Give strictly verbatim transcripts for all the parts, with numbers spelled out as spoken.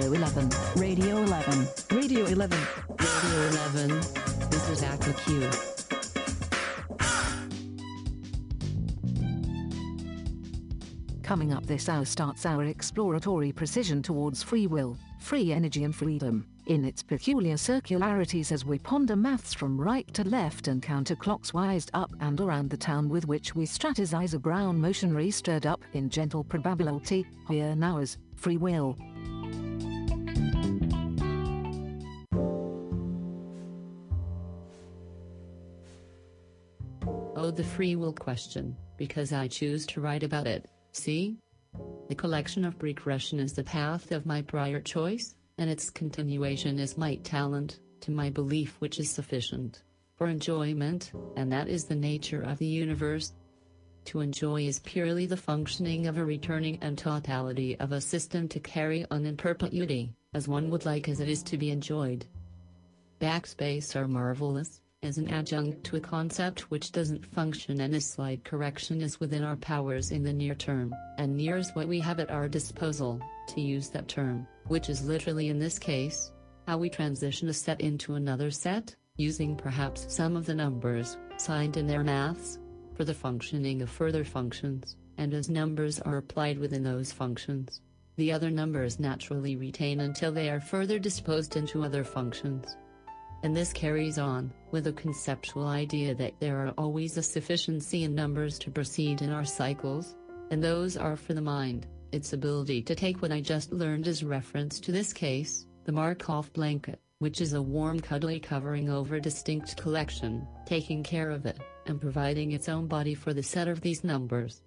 Radio eleven. Radio eleven. Radio eleven. Radio eleven. This is Aqua Q. Coming up this hour starts our exploratory precision towards free will, free energy and freedom, in its peculiar circularities as we ponder maths from right to left and counterclockwise up and around the town with which we strategize a ground motion stirred up in gentle probability, here now is free will. Oh, the free will question, because I choose to write about it. See? The collection of regression is the path of my prior choice, and its continuation is my talent, to my belief which is sufficient for enjoyment, and that is the nature of the universe. To enjoy is purely the functioning of a returning and totality of a system to carry on in perpetuity, as one would like as it is to be enjoyed. Backspace are marvelous, as an adjunct to a concept which doesn't function, and a slight correction is within our powers in the near term, and near is what we have at our disposal, to use that term, which is literally in this case, how we transition a set into another set, using perhaps some of the numbers, signed in their maths, for the functioning of further functions, and as numbers are applied within those functions, the other numbers naturally retain until they are further disposed into other functions. And this carries on, with a conceptual idea that there are always a sufficiency in numbers to proceed in our cycles, and those are for the mind, its ability to take what I just learned as reference to this case, the Markov blanket, which is a warm cuddly covering over a distinct collection, taking care of it, and providing its own body for the set of these numbers.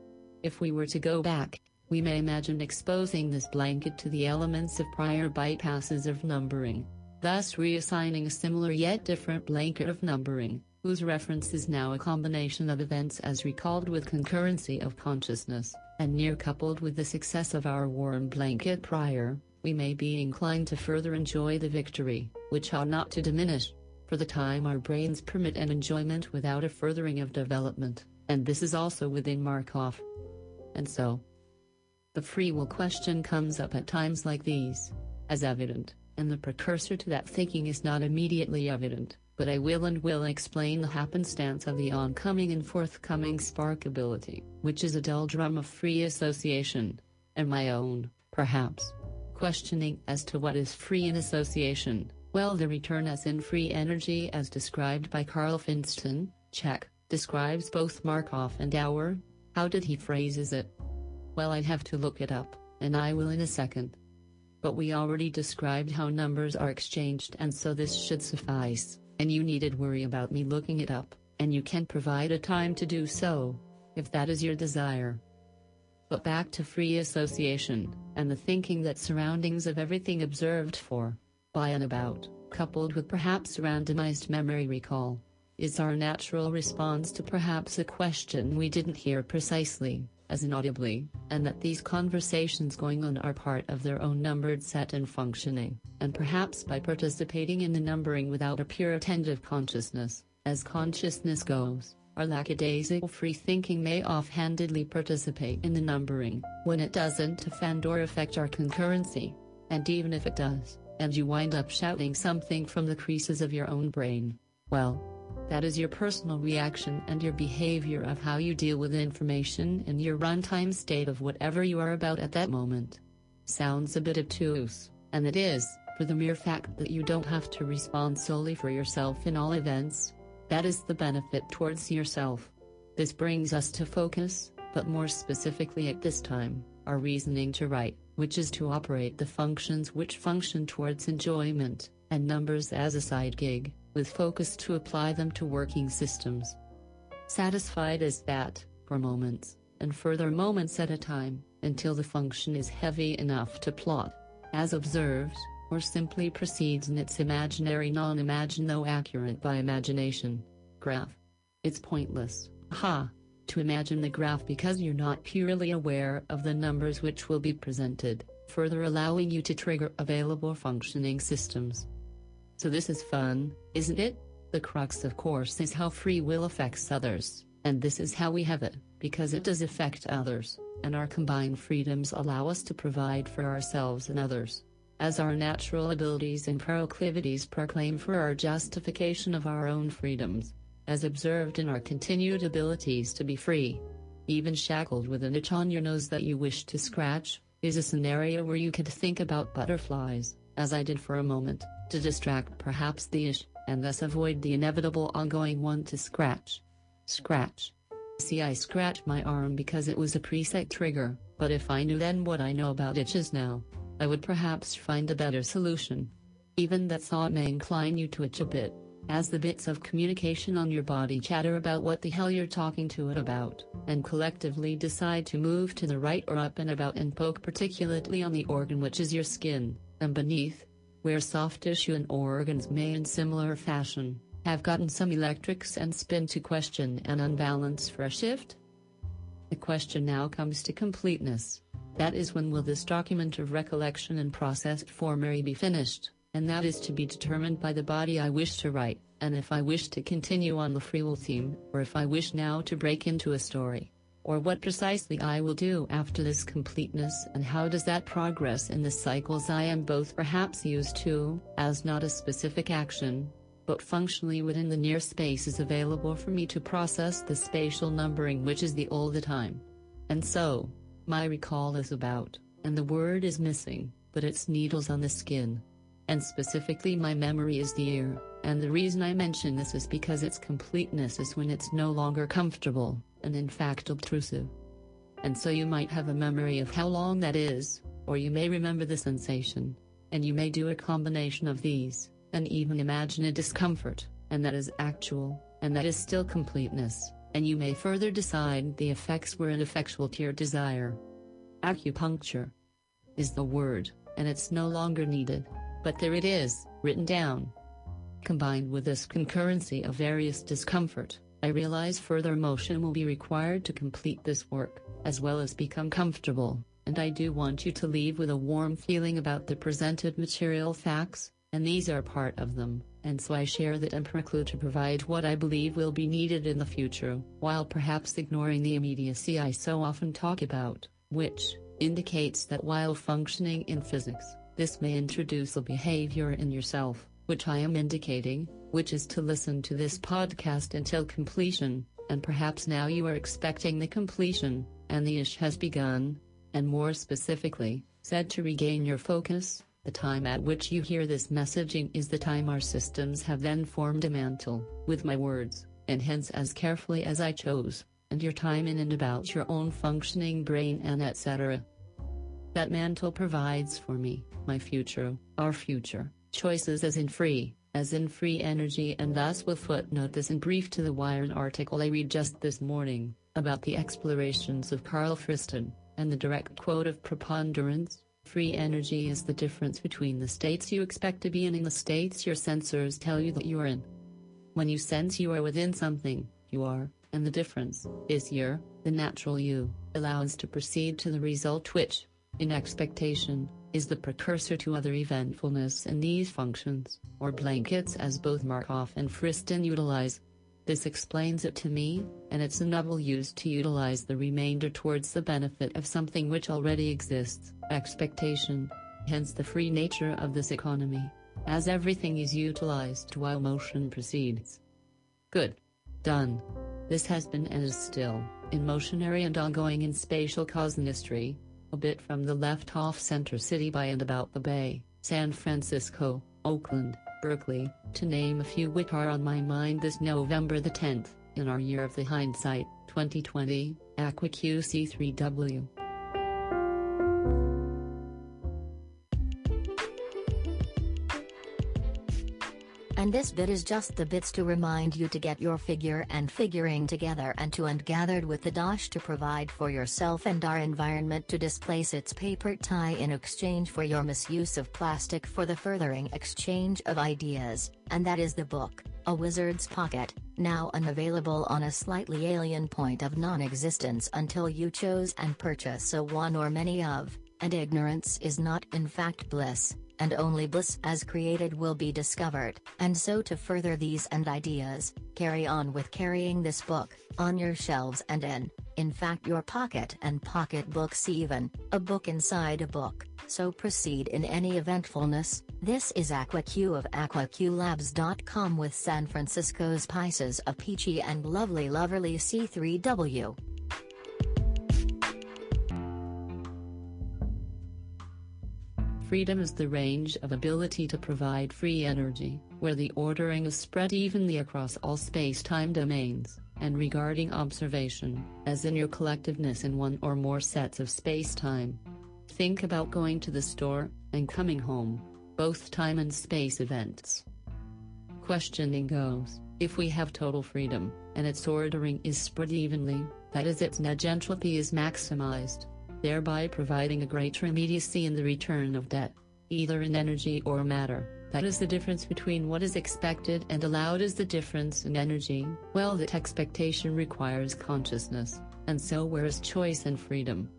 If we were to go back, we may imagine exposing this blanket to the elements of prior bypasses of numbering, thus reassigning a similar yet different blanket of numbering, whose reference is now a combination of events as recalled with concurrency of consciousness, and near coupled with the success of our warm blanket prior, we may be inclined to further enjoy the victory, which ought not to diminish, for the time our brains permit an enjoyment without a furthering of development, and this is also within Markov. And so, the free will question comes up at times like these, as evident, and the precursor to that thinking is not immediately evident, but I will and will explain the happenstance of the oncoming and forthcoming sparkability, which is a dull drum of free association, and my own, perhaps, questioning as to what is free in association. Well, the return as in free energy as described by Carl Finston, check, describes both Markov and our, how did he phrases it? Well, I'd have to look it up, and I will in a second. But we already described how numbers are exchanged, and so this should suffice, and you needn't worry about me looking it up, and you can provide a time to do so, if that is your desire. But back to free association, and the thinking that surroundings of everything observed for, by and about, coupled with perhaps randomized memory recall, is our natural response to perhaps a question we didn't hear precisely, as inaudibly, and that these conversations going on are part of their own numbered set and functioning, and perhaps by participating in the numbering without a pure attentive consciousness, as consciousness goes, our lackadaisical free thinking may offhandedly participate in the numbering, when it doesn't offend or affect our concurrency, and even if it does, and you wind up shouting something from the creases of your own brain, well, that is your personal reaction and your behavior of how you deal with information in your runtime state of whatever you are about at that moment. Sounds a bit obtuse, and it is, for the mere fact that you don't have to respond solely for yourself in all events. That is the benefit towards yourself. This brings us to focus, but more specifically at this time, our reasoning to write, which is to operate the functions which function towards enjoyment, and numbers as a side gig, with focus to apply them to working systems. Satisfied as that, for moments, and further moments at a time, until the function is heavy enough to plot, as observed, or simply proceeds in its imaginary non-imagine though accurate by imagination, graph. It's pointless, ha, to imagine the graph because you're not purely aware of the numbers which will be presented, further allowing you to trigger available functioning systems. So this is fun, isn't it? The crux of course is how free will affects others, and this is how we have it, because it does affect others, and our combined freedoms allow us to provide for ourselves and others. as our natural abilities and proclivities proclaim for our justification of our own freedoms, as observed in our continued abilities to be free. Even shackled with an itch on your nose that you wish to scratch, is a scenario where you could think about butterflies, as I did for a moment, to distract perhaps the itch, and thus avoid the inevitable ongoing one to scratch. Scratch. See, I scratched my arm because it was a preset trigger, but if I knew then what I know about itches now, I would perhaps find a better solution. Even that thought may incline you to itch a bit, as the bits of communication on your body chatter about what the hell you're talking to it about, and collectively decide to move to the right or up and about and poke particularly on the organ which is your skin, and beneath, where soft tissue and organs may in similar fashion, have gotten some electrics and spin to question and unbalance for a shift. The question now comes to completeness. That is, when will this document of recollection in processed form be finished? And that is to be determined by the body I wish to write, and if I wish to continue on the free will theme, or if I wish now to break into a story, or what precisely I will do after this completeness, and how does that progress in the cycles I am both perhaps used to, as not a specific action, but functionally within the near spaces available for me to process the spatial numbering which is the all the time. And so, my recall is about, and the word is missing, but it's needles on the skin. And specifically my memory is the ear, and the reason I mention this is because its completeness is when it's no longer comfortable, and in fact obtrusive. And so you might have a memory of how long that is, or you may remember the sensation, and you may do a combination of these, and even imagine a discomfort, and that is actual, and that is still completeness, and you may further decide the effects were ineffectual to your desire. Acupuncture is the word, and it's no longer needed. But there it is, written down. Combined with this concurrency of various discomfort, I realize further motion will be required to complete this work, as well as become comfortable, and I do want you to leave with a warm feeling about the presented material facts, and these are part of them, and so I share that and preclude to provide what I believe will be needed in the future, while perhaps ignoring the immediacy I so often talk about, which indicates that while functioning in physics, this may introduce a behavior in yourself, which I am indicating, which is to listen to this podcast until completion, and perhaps now you are expecting the completion, and the ish has begun, and more specifically, said to regain your focus. The time at which you hear this messaging is the time our systems have then formed a mantle, with my words, and hence as carefully as I chose, and your time in and about your own functioning brain and et cetera. That mantle provides for me, my future, our future, choices as in free, as in free energy, and thus will footnote this in brief to the Wired article I read just this morning, about the explorations of Carl Friston, and the direct quote of preponderance. Free energy is the difference between the states you expect to be in and the states your sensors tell you that you are in. When you sense you are within something, you are, and the difference is your, the natural you, allows to proceed to the result which, in expectation, is the precursor to other eventfulness in these functions, or blankets as both Markov and Friston utilize. This explains it to me, and it's a novel used to utilize the remainder towards the benefit of something which already exists, expectation, hence the free nature of this economy, as everything is utilized while motion proceeds. Good. Done. This has been and is still, in motionary and ongoing in spatial cosmistry, a bit from the left off Center City by and about the Bay, San Francisco, Oakland, Berkeley, to name a few which are on my mind this November the tenth, in our year of the hindsight, twenty twenty, Aqua Q C three W. And this bit is just the bits to remind you to get your figure and figuring together and to and gathered with the dash to provide for yourself and our environment to displace its paper tie in exchange for your misuse of plastic for the furthering exchange of ideas, and that is the book, A Wizard's Pocket, now unavailable on a slightly alien point of non-existence until you chose and purchase a one or many of, and ignorance is not in fact bliss. And only bliss as created will be discovered. And so to further these and ideas, carry on with carrying this book, on your shelves and in, in fact your pocket and pocket books even, a book inside a book, So proceed in any eventfulness. This is AquaQ of aqua q labs dot com with San Francisco's Pisces of Peachy and lovely loverly C three W. Freedom is the range of ability to provide free energy, where the ordering is spread evenly across all space-time domains, and regarding observation, as in your collectiveness in one or more sets of space-time. Think about going to the store, and coming home, both time and space events. Questioning goes, if we have total freedom, and its ordering is spread evenly, that is, its net entropy is maximized, thereby providing a greater immediacy in the return of debt, either in energy or matter. That is the difference between what is expected and allowed is the difference in energy. Well, that expectation requires consciousness, and so where is choice and freedom?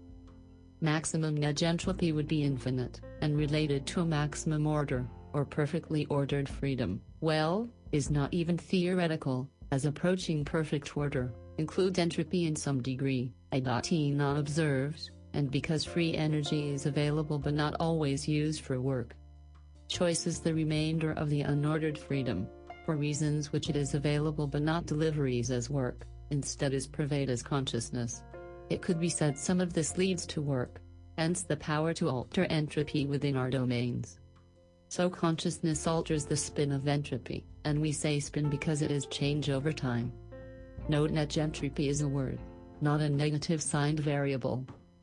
Maximum net entropy would be infinite, and related to a maximum order, or perfectly ordered freedom, well, is not even theoretical, as approaching perfect order includes entropy in some degree, i.e. not observed, and because free energy is available but not always used for work. Choice is the remainder of the unordered freedom, for reasons which it is available but not deliveries as work, instead is pervade as consciousness. It could be said some of this leads to work, hence the power to alter entropy within our domains. So consciousness alters the spin of entropy, and we say spin because it is change over time. Note net entropy is a word, not a negative signed variable.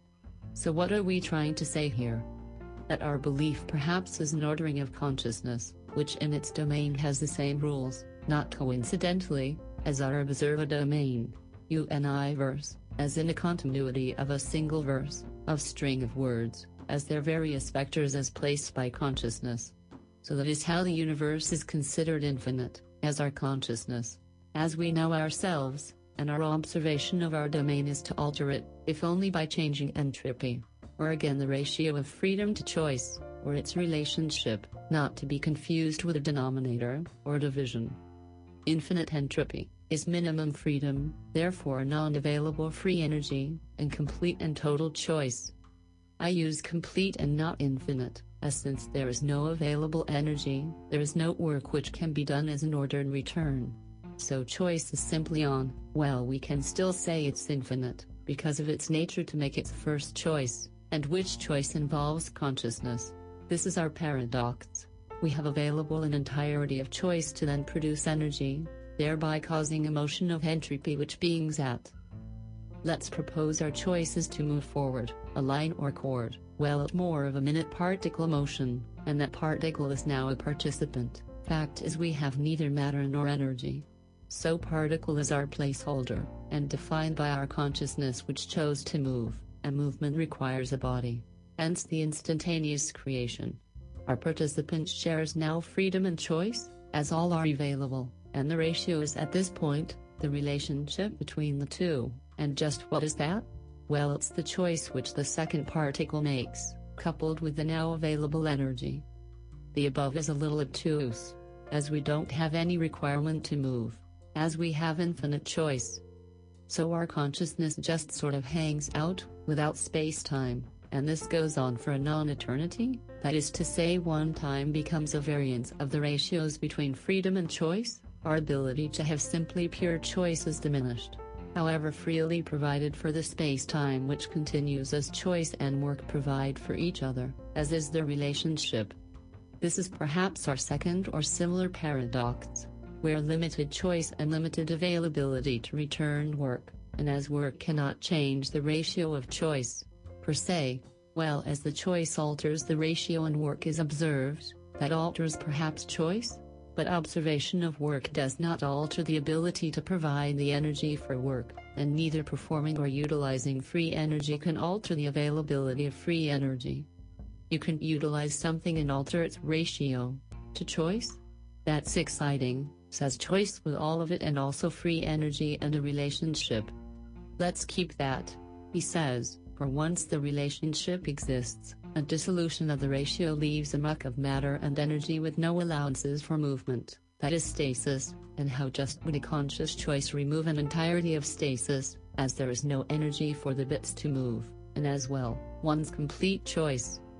So what are we trying to say here? That our belief perhaps is an ordering of consciousness, which in its domain has the same rules, not coincidentally, as our observer domain, universe, as in a continuity of a single verse, of string of words, as their various vectors as placed by consciousness. So that is how the universe is considered infinite, as our consciousness, as we know ourselves, and our observation of our domain is to alter it, if only by changing entropy, or again the ratio of freedom to choice, or its relationship, not to be confused with a denominator, or division. Infinite entropy is minimum freedom, therefore non-available free energy, and complete and total choice. I use complete and not infinite, as since there is no available energy, there is no work which can be done as an ordered return. So choice is simply on, well, we can still say it's infinite, because of its nature to make its first choice, and which choice involves consciousness. This is our paradox. We have available an entirety of choice to then produce energy, thereby causing a motion of entropy which being's at. Let's propose our choice is to move forward, a line or chord, well at more of a minute particle motion, and that particle is now a participant. Fact is we have neither matter nor energy. So particle is our placeholder, and defined by our consciousness which chose to move, and movement requires a body. Hence the instantaneous creation. Our participant shares now freedom and choice, as all are available, and the ratio is at this point, the relationship between the two, and just what is that? Well, it's the choice which the second particle makes, coupled with the now available energy. The above is a little obtuse, as we don't have any requirement to move, as we have infinite choice. So our consciousness just sort of hangs out, without space-time, and this goes on for a non-eternity, that is to say one time becomes a variance of the ratios between freedom and choice, our ability to have simply pure choice is diminished, however freely provided for the space-time which continues as choice and work provide for each other, as is their relationship. This is perhaps our second or similar paradox, where limited choice and limited availability to return work, and as work cannot change the ratio of choice, per se, well as the choice alters the ratio and work is observed, that alters perhaps choice? But observation of work does not alter the ability to provide the energy for work, and neither performing or utilizing free energy can alter the availability of free energy. You can utilize something and alter its ratio to choice? That's exciting, says choice with all of it and also free energy and a relationship. Let's keep that, he says, for once the relationship exists, a dissolution of the ratio leaves a muck of matter and energy with no allowances for movement, that is stasis, and how just would a conscious choice remove an entirety of stasis, as there is no energy for the bits to move, and as well, one's complete choice,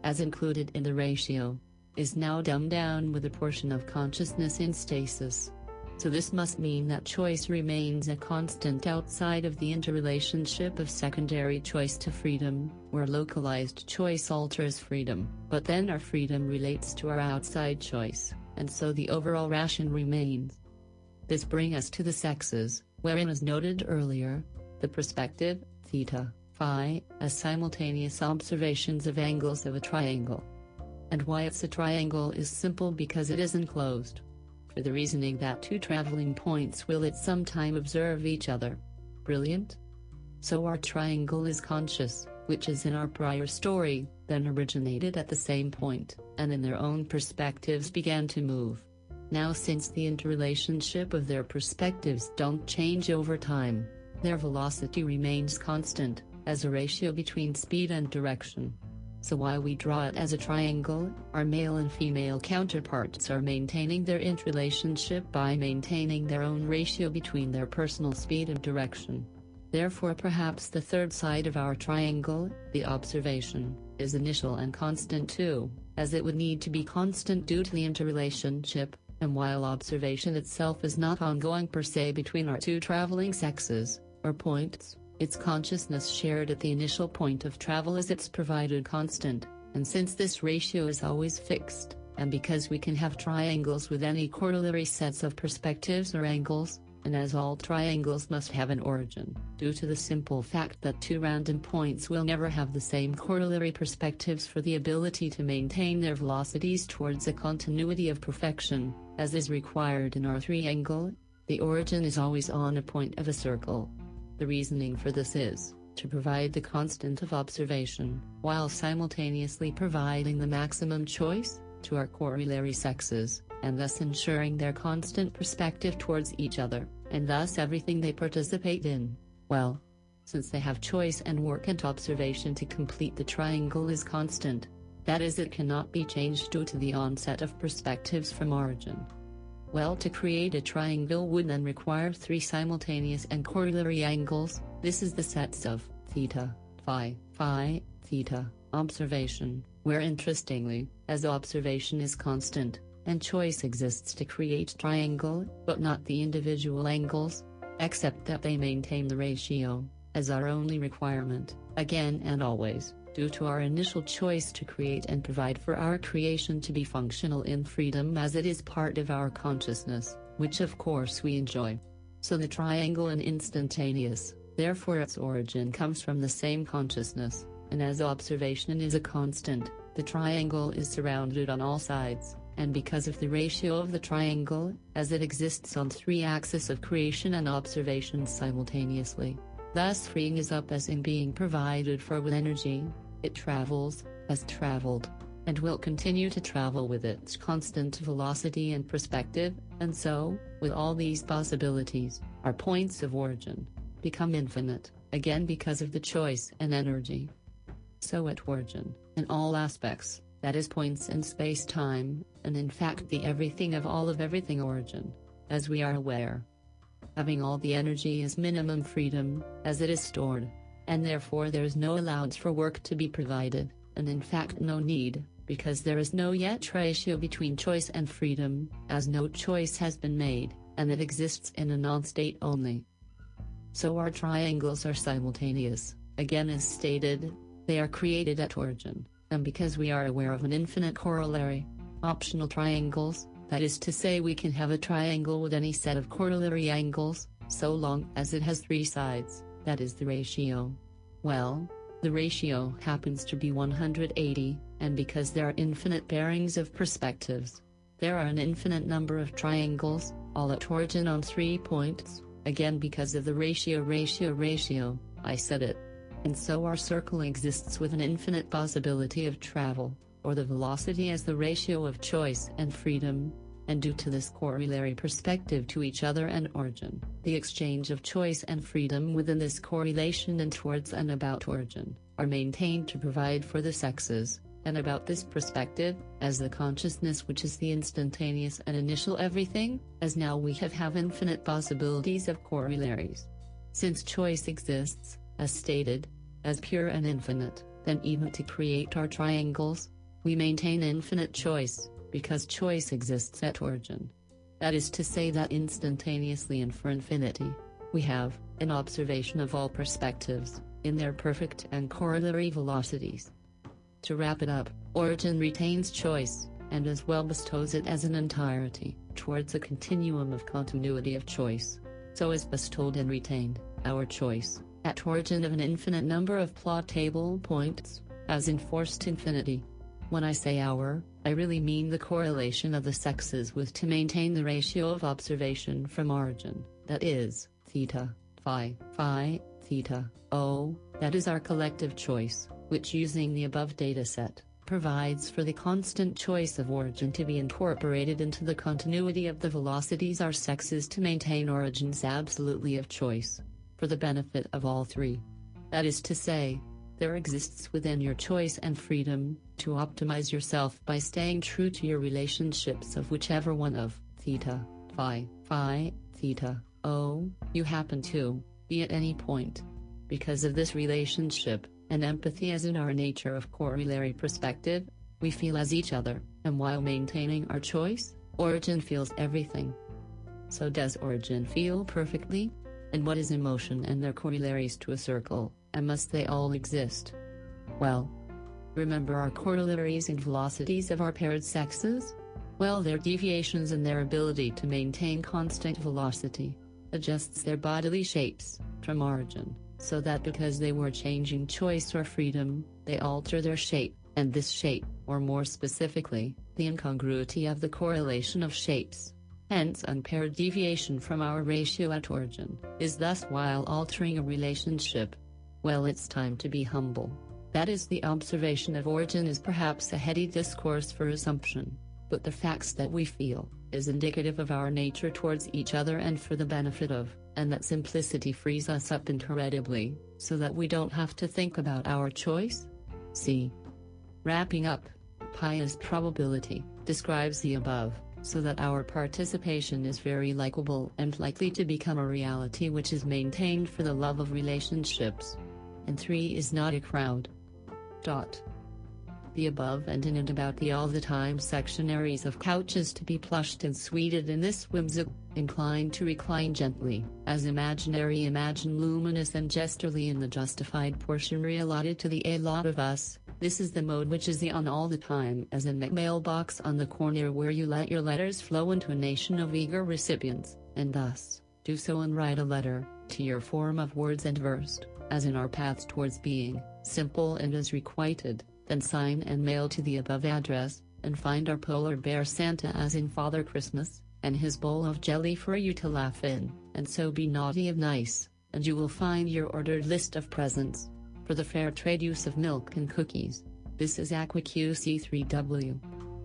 as included in the ratio, is now dumbed down with a portion of consciousness in stasis. So this must mean that choice remains a constant outside of the interrelationship of secondary choice to freedom, where localized choice alters freedom, but then our freedom relates to our outside choice, and so the overall ration remains. This brings us to the sexes, wherein, as noted earlier, the perspective, theta, phi, as simultaneous observations of angles of a triangle. And why it's a triangle is simple because it is enclosed. For the reasoning that two traveling points will at some time observe each other. Brilliant? So our triangle is conscious, which is in our prior story, then originated at the same point, and in their own perspectives began to move. Now, since the interrelationship of their perspectives don't change over time, their velocity remains constant, as a ratio between speed and direction. So while we draw it as a triangle, our male and female counterparts are maintaining their interrelationship by maintaining their own ratio between their personal speed and direction. Therefore, perhaps the third side of our triangle, the observation, is initial and constant too, as it would need to be constant due to the interrelationship, and while observation itself is not ongoing per se between our two traveling sexes, or points, its consciousness shared at the initial point of travel is its provided constant, and since this ratio is always fixed, and because we can have triangles with any corollary sets of perspectives or angles, and as all triangles must have an origin, due to the simple fact that two random points will never have the same corollary perspectives for the ability to maintain their velocities towards a continuity of perfection, as is required in our triangle, the origin is always on a point of a circle. The reasoning for this is, to provide the constant of observation, while simultaneously providing the maximum choice, to our corollary sexes, and thus ensuring their constant perspective towards each other, and thus everything they participate in. Well, since they have choice and work and observation to complete the triangle is constant, that is, it cannot be changed due to the onset of perspectives from origin. Well, to create a triangle would then require three simultaneous and corollary angles. This is the sets of theta, phi, phi, theta, observation, where interestingly, as observation is constant, and choice exists to create triangle, but not the individual angles, except that they maintain the ratio, as our only requirement, again and always, due to our initial choice to create and provide for our creation to be functional in freedom as it is part of our consciousness, which of course we enjoy. So the triangle is instantaneous, therefore its origin comes from the same consciousness, and as observation is a constant, the triangle is surrounded on all sides, and because of the ratio of the triangle, as it exists on three axes of creation and observation simultaneously, thus freeing is up as in being provided for with energy, it travels, has traveled, and will continue to travel with its constant velocity and perspective, and so, with all these possibilities, our points of origin become infinite, again because of the choice and energy. So at origin, in all aspects, that is points in space-time, and in fact the everything of all of everything origin, as we are aware. Having all the energy is minimum freedom, as it is stored, and therefore there is no allowance for work to be provided, and in fact no need, because there is no yet ratio between choice and freedom, as no choice has been made, and it exists in a non-state only. So our triangles are simultaneous, again as stated, they are created at origin, and because we are aware of an infinite corollary, optional triangles, that is to say we can have a triangle with any set of corollary angles, so long as it has three sides, that is the ratio. Well, the ratio happens to be one hundred eighty, and because there are infinite bearings of perspectives, there are an infinite number of triangles, all at origin on three points, again because of the ratio ratio ratio, I said it. And so our circle exists with an infinite possibility of travel, or the velocity as the ratio of choice and freedom, and due to this corollary perspective to each other and origin, the exchange of choice and freedom within this correlation and towards and about origin, are maintained to provide for the sexes, and about this perspective, as the consciousness which is the instantaneous and initial everything, as now we have have infinite possibilities of corollaries. Since choice exists, as stated, as pure and infinite, then even to create our triangles, We maintain infinite choice, because choice exists at origin. That is to say that instantaneously and for infinity, we have an observation of all perspectives, in their perfect and corollary velocities. To wrap it up, origin retains choice, and as well bestows it as an entirety, towards a continuum of continuity of choice. So is bestowed and retained our choice, at origin of an infinite number of plot table points, as enforced infinity. When I say our, I really mean the correlation of the sexes with to maintain the ratio of observation from origin, that is, theta, phi, phi, theta, O, that is our collective choice, which using the above dataset, provides for the constant choice of origin to be incorporated into the continuity of the velocities our sexes to maintain origins absolutely of choice, for the benefit of all three. That is to say, there exists within your choice and freedom to optimize yourself by staying true to your relationships of whichever one of theta, phi, phi, theta, O, you happen to be at any point. Because of this relationship, and empathy as in our nature of corollary perspective, we feel as each other, and while maintaining our choice, origin feels everything. So does origin feel perfectly? And what is emotion and their corollaries to a circle, and must they all exist? Well, remember our corollaries and velocities of our paired sexes? Well, their deviations in their ability to maintain constant velocity adjusts their bodily shapes from origin, so that because they were changing choice or freedom, they alter their shape, and this shape, or more specifically, the incongruity of the correlation of shapes, hence unpaired deviation from our ratio at origin, is thus while altering a relationship. Well, it's time to be humble. That is, the observation of origin is perhaps a heady discourse for assumption, but the facts that we feel is indicative of our nature towards each other and for the benefit of, and that simplicity frees us up incredibly, so that we don't have to think about our choice. See. Wrapping up, pious probability describes the above, so that our participation is very likable and likely to become a reality which is maintained for the love of relationships. And three is not a crowd. Dot. The above and in and about the all the time sectionaries of couches to be plushed and sweeted in this whimsical, inclined to recline gently, as imaginary imagine luminous and gesturely in the justified portion allotted to the a lot of us. This is the mode which is the on all the time, as in the mailbox on the corner where you let your letters flow into a nation of eager recipients, and thus, do so and write a letter, to your form of words and verse, as in our paths towards being, simple and as requited. Then sign and mail to the above address, and find our polar bear Santa as in Father Christmas, and his bowl of jelly for you to laugh in, and so be naughty of nice, and you will find your ordered list of presents. For the fair trade use of milk and cookies. This is Aqua Q C three W.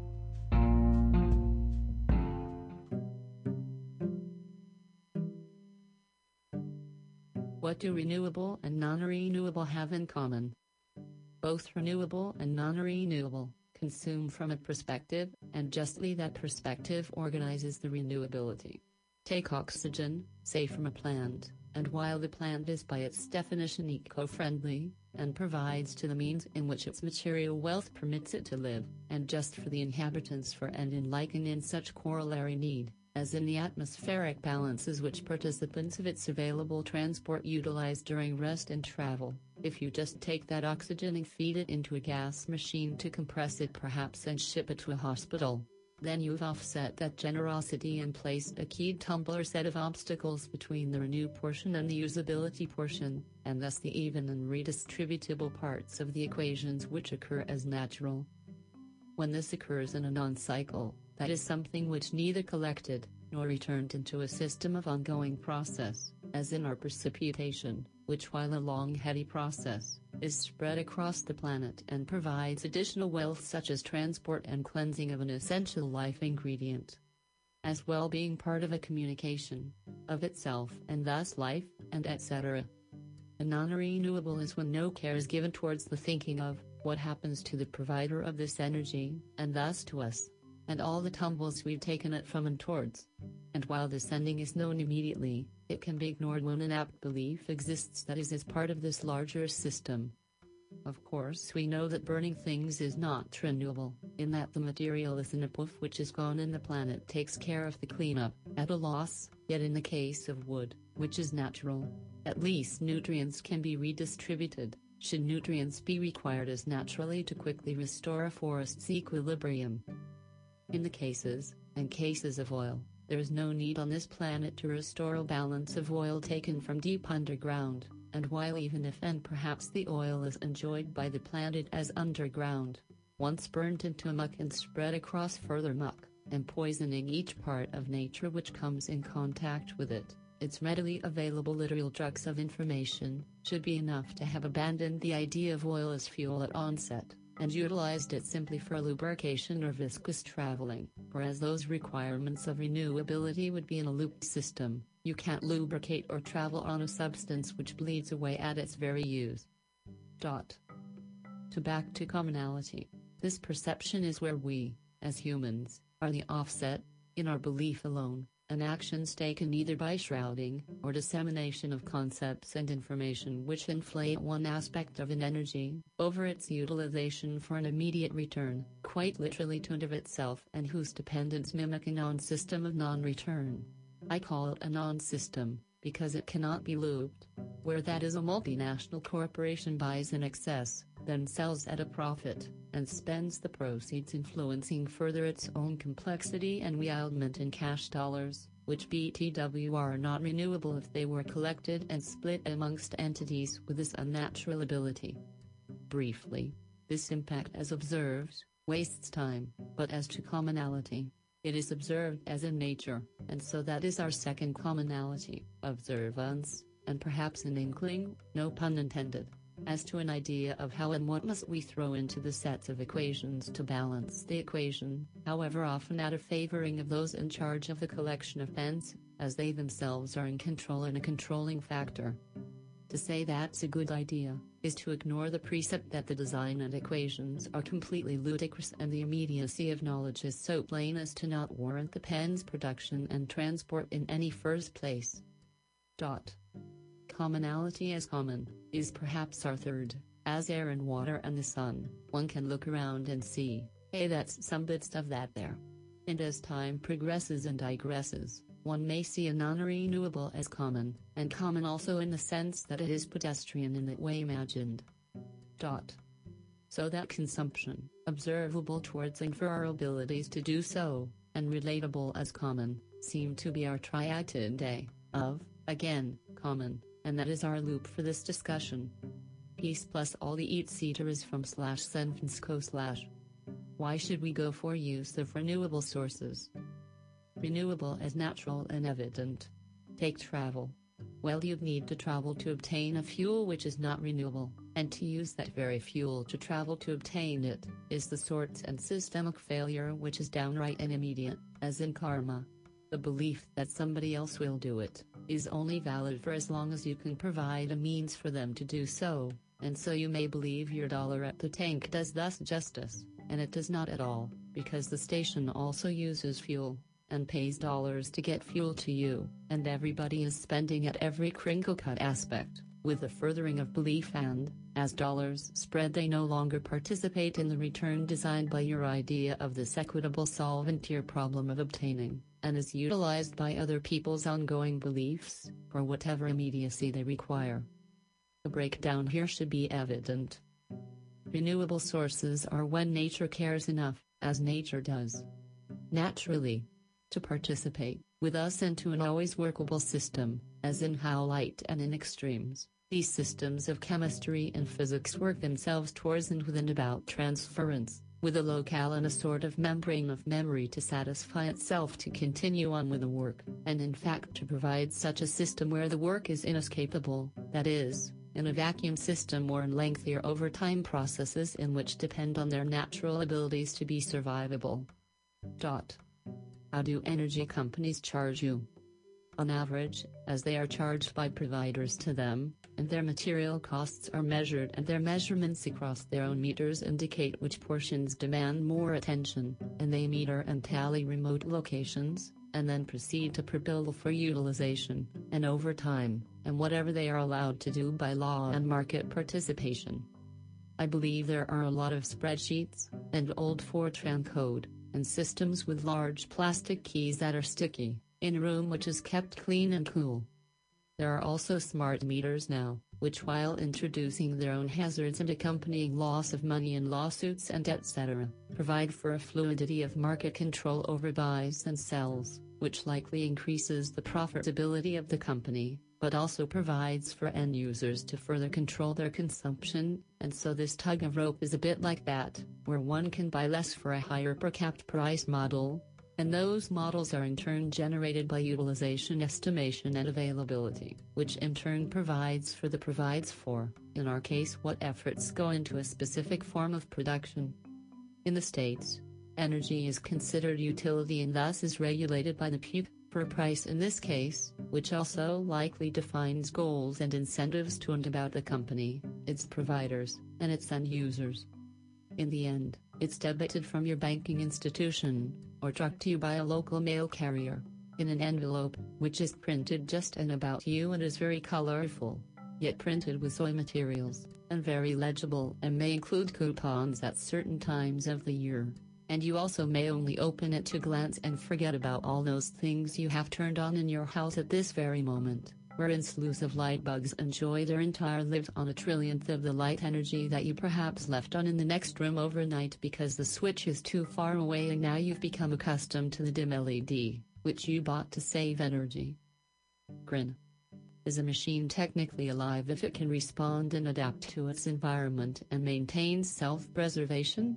What do renewable and non-renewable have in common? Both renewable and non-renewable consume from a perspective, and justly that perspective organizes the renewability. Take oxygen, say from a plant, and while the plant is by its definition eco-friendly, and provides to the means in which its material wealth permits it to live, and just for the inhabitants for and in like and in such corollary need, as in the atmospheric balances which participants of its available transport utilize during rest and travel. If you just take that oxygen and feed it into a gas machine to compress it perhaps and ship it to a hospital, then you've offset that generosity and placed a keyed tumbler set of obstacles between the renew portion and the usability portion, and thus the even and redistributable parts of the equations which occur as natural. When this occurs in a non-cycle, that is something which neither collected, nor returned into a system of ongoing process, as in our precipitation, which while a long heady process, is spread across the planet and provides additional wealth such as transport and cleansing of an essential life ingredient, as well being part of a communication, of itself and thus life, and et cetera. A non-renewable is when no care is given towards the thinking of, what happens to the provider of this energy, and thus to us, and all the tumbles we've taken it from and towards. And while this ending is known immediately, it can be ignored when an apt belief exists that is as part of this larger system. Of course, we know that burning things is not renewable, in that the material is in a poof which is gone and the planet takes care of the cleanup, at a loss, yet in the case of wood, which is natural, at least nutrients can be redistributed, should nutrients be required as naturally to quickly restore a forest's equilibrium. In the cases, and cases of oil, there is no need on this planet to restore a balance of oil taken from deep underground. And while even if and perhaps the oil is enjoyed by the planet as underground, once burnt into muck and spread across further muck, and poisoning each part of nature which comes in contact with it, its readily available literal drugs of information, should be enough to have abandoned the idea of oil as fuel at onset, and utilized it simply for lubrication or viscous traveling, whereas those requirements of renewability would be in a looped system. You can't lubricate or travel on a substance which bleeds away at its very use. Dot. To back to commonality. This perception is where we, as humans, are the offset, in our belief alone, and actions taken either by shrouding, or dissemination of concepts and information which inflate one aspect of an energy, over its utilization for an immediate return, quite literally to and of itself, and whose dependence mimic a non-system of non-return. I call it a non-system, because it cannot be looped. Where that is a multinational corporation buys in excess, then sells at a profit, and spends the proceeds influencing further its own complexity and wildment in cash dollars, which B T W are not renewable if they were collected and split amongst entities with this unnatural ability. Briefly, this impact as observed, wastes time, but as to commonality, it is observed as in nature, and so that is our second commonality, observance, and perhaps an inkling, no pun intended, as to an idea of how and what must we throw into the sets of equations to balance the equation, however often out of favoring of those in charge of the collection of pens, as they themselves are in control and a controlling factor. To say that's a good idea, is to ignore the precept that the design and equations are completely ludicrous and the immediacy of knowledge is so plain as to not warrant the pen's production and transport in any first place. Dot. Commonality as common, is perhaps our third, as air and water and the sun. One can look around and see, hey, that's some bits of that there. And as time progresses and digresses, one may see a non-renewable as common, and common also in the sense that it is pedestrian in that way imagined. Dot. So that consumption, observable towards and for our abilities to do so, and relatable as common, seem to be our triad today, of, again, common, and that is our loop for this discussion. Peace plus all the eat is from slash senfensco slash. Why should we go for use of renewable sources? Renewable as natural and evident. Take travel. Well, you'd need to travel to obtain a fuel which is not renewable, and to use that very fuel to travel to obtain it, is the sorts and systemic failure which is downright and immediate, as in karma. The belief that somebody else will do it, is only valid for as long as you can provide a means for them to do so, and so you may believe your dollar at the tank does thus justice, and it does not at all, because the station also uses fuel, and pays dollars to get fuel to you, and everybody is spending at every crinkle-cut aspect, with the furthering of belief and, as dollars spread they no longer participate in the return designed by your idea of this equitable solvent to your problem of obtaining, and is utilized by other people's ongoing beliefs, for whatever immediacy they require. The breakdown here should be evident. Renewable sources are when nature cares enough, as nature does. Naturally, to participate, with us into an always workable system, as in how light and in extremes, these systems of chemistry and physics work themselves towards and with and about transference, with a locale and a sort of membrane of memory to satisfy itself to continue on with the work, and in fact to provide such a system where the work is inescapable, that is, in a vacuum system or in lengthier overtime processes in which depend on their natural abilities to be survivable. Dot. How do energy companies charge you? On average, as they are charged by providers to them, and their material costs are measured and their measurements across their own meters indicate which portions demand more attention, and they meter and tally remote locations, and then proceed to per-bill for utilization, and overtime, and whatever they are allowed to do by law and market participation. I believe there are a lot of spreadsheets, and old Fortran code, and systems with large plastic keys that are sticky, in a room which is kept clean and cool. There are also smart meters now, which while introducing their own hazards and accompanying loss of money in lawsuits and et cetera, provide for a fluidity of market control over buys and sells, which likely increases the profitability of the company, but also provides for end users to further control their consumption, and so this tug of rope is a bit like that, where one can buy less for a higher per capped price model, and those models are in turn generated by utilization estimation and availability, which in turn provides for the provides for, in our case, what efforts go into a specific form of production. In the States, energy is considered utility and thus is regulated by the P U C, per price in this case, which also likely defines goals and incentives to and about the company, its providers, and its end users. In the end, it's debited from your banking institution, or trucked to you by a local mail carrier, in an envelope, which is printed just and about you and is very colorful, yet printed with soy materials, and very legible and may include coupons at certain times of the year. And you also may only open it to glance and forget about all those things you have turned on in your house at this very moment, wherein slews of light bugs enjoy their entire lives on a trillionth of the light energy that you perhaps left on in the next room overnight because the switch is too far away and now you've become accustomed to the dim L E D, which you bought to save energy. Grin. Is a machine technically alive if it can respond and adapt to its environment and maintain self-preservation?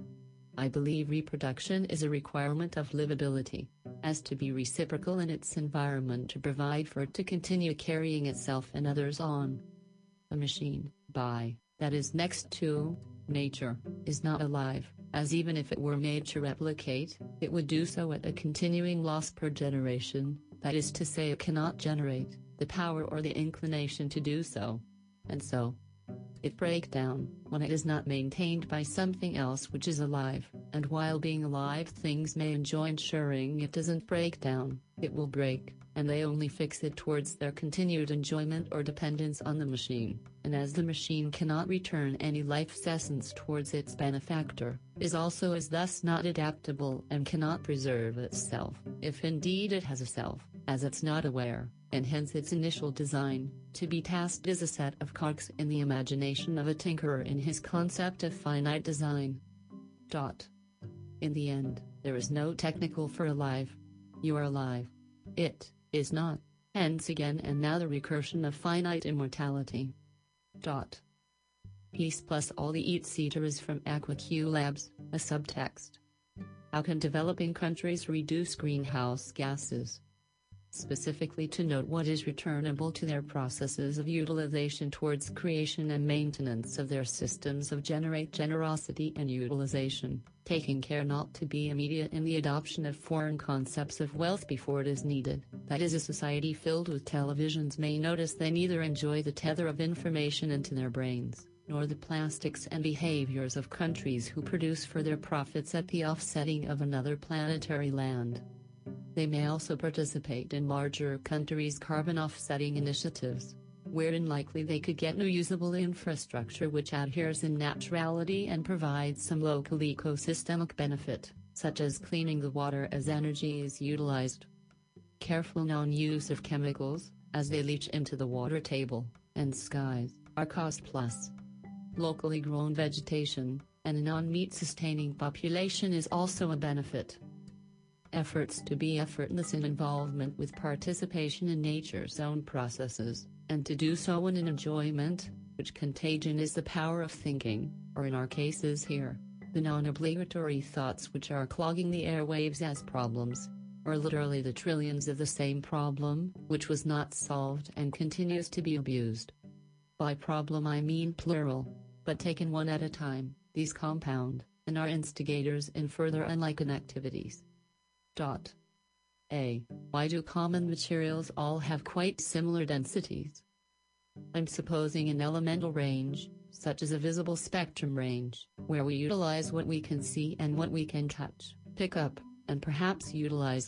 I believe reproduction is a requirement of livability, as to be reciprocal in its environment to provide for it to continue carrying itself and others on. A machine, by, that is next to, nature, is not alive, as even if it were made to replicate, it would do so at a continuing loss per generation, that is to say it cannot generate the power or the inclination to do so. And so, it breaks down when it is not maintained by something else which is alive, and while being alive things may enjoy ensuring it doesn't break down, it will break, and they only fix it towards their continued enjoyment or dependence on the machine, and as the machine cannot return any life's essence towards its benefactor, is also is thus not adaptable and cannot preserve itself, if indeed it has a self, as it's not aware, and hence its initial design, to be tasked as a set of cogs in the imagination of a tinkerer in his concept of finite design. Dot. In the end, there is no technical for alive. You are alive. It is not, hence again and now the recursion of finite immortality. Dot. Peace plus all the et ceteras from AquaQ Labs, a subtext. How can developing countries reduce greenhouse gases? Specifically to note what is returnable to their processes of utilization towards creation and maintenance of their systems of generate generosity and utilization, taking care not to be immediate in the adoption of foreign concepts of wealth before it is needed. That is, a society filled with televisions may notice they neither enjoy the tether of information into their brains, nor the plastics and behaviors of countries who produce for their profits at the offsetting of another planetary land. They may also participate in larger countries' carbon offsetting initiatives, wherein likely they could get new usable infrastructure which adheres in naturality and provides some local ecosystemic benefit, such as cleaning the water as energy is utilized. Careful non-use of chemicals, as they leach into the water table and skies, are cost plus. Locally grown vegetation, and a non-meat sustaining population is also a benefit. Efforts to be effortless in involvement with participation in nature's own processes, and to do so in an enjoyment, which contagion is the power of thinking, or in our cases here, the non-obligatory thoughts which are clogging the airwaves as problems, or literally the trillions of the same problem, which was not solved and continues to be abused. By problem I mean plural, but taken one at a time, these compound, and are instigators in further unlike activities. Dot. A. Why do common materials all have quite similar densities? I'm supposing an elemental range, such as a visible spectrum range, where we utilize what we can see and what we can touch, pick up, and perhaps utilize.